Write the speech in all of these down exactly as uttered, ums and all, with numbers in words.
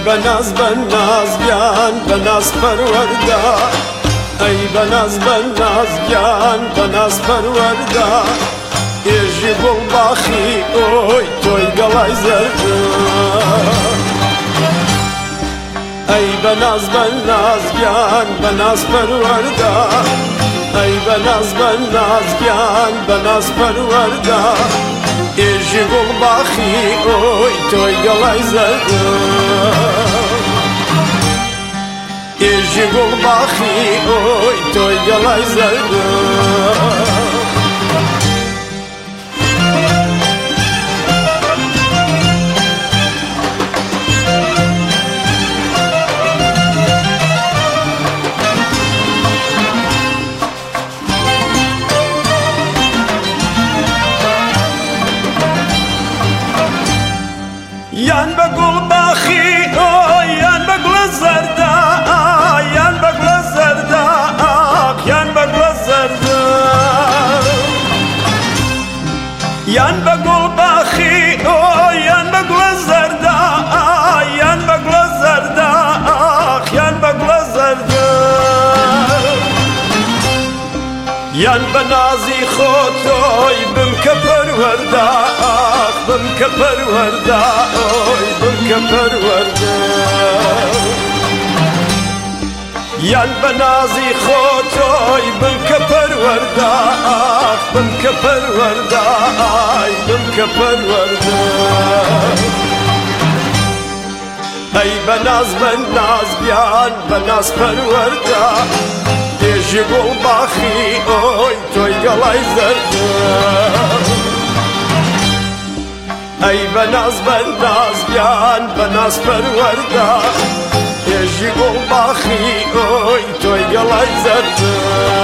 بناز بناز گیان بناز پرورده ای بناز بناز گیان بناز پرورده ایجی بول باخی اوی توی گلای زرده ای بناز بناز گیان بناز پرورده ای بناز بناز گیان بناز پرورده ایجی بول باخی اوی توی گلای زرده ایجی بول باخی اوی توی گلای زرده یان بگل باخی اوی یان بگل زرده یان بگل زرده یان بگل زرده یان بگل باخی اوی یان بگل زرده یان بگل زرده یان بگل زرده یان بنازی خودوی بم که پرورده بم که پرورده بم که پرورده یان بنازی خودوی بم که پرورده بم که پرورده بم که پرورده ای بناز بناز بیان بناز پرورده ایجی بول باخی اوی توی گلای زرده ای بناز بناز بیان بناز پرورده ایجی بول باخی اوی توی گلای زرده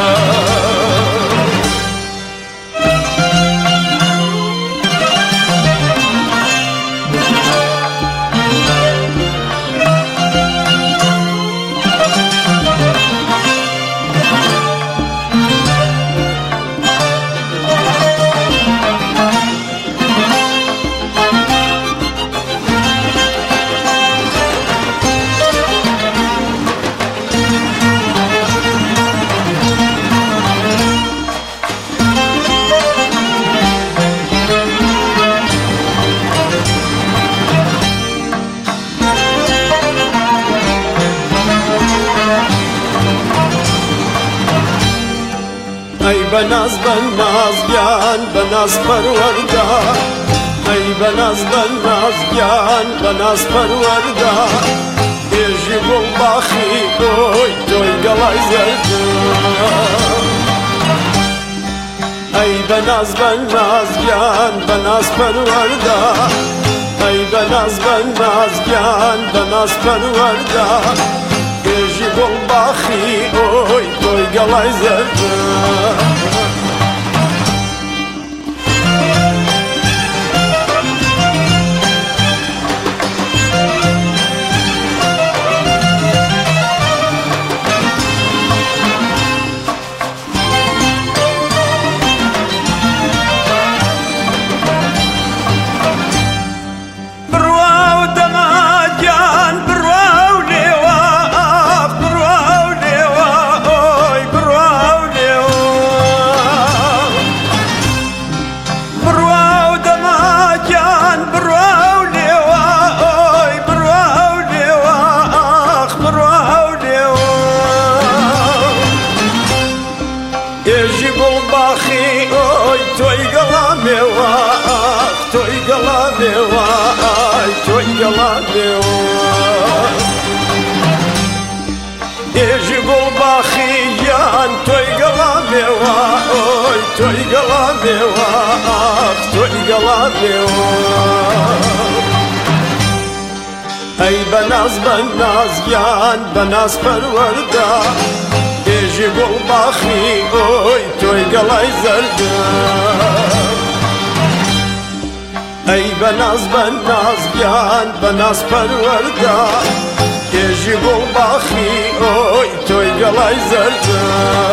ای بناز بناز گیان بناز پرورده ای بناز بناز گیان بناز پرورده ایجی بول باخی اوی توی گلای زرده ای بناز بناز گیان بناز پرورده ای بناز بناز گیان بناز پرورده ایجی بول باخی اوی توی گلای زرده ایجی بول باخی اوی توی گلا میوا توی گلا میوا توی گلا میوا ایجی بول باخی یان توی گلا میوا توی گلا میوا توی گلا میوا ای بناز بناز یان بناز پرورده ایجی بول باخی اوی توی گلای زرده ای بناز بناز گیان بناز پرورده ایجی بول باخی اوی توی گلای زرده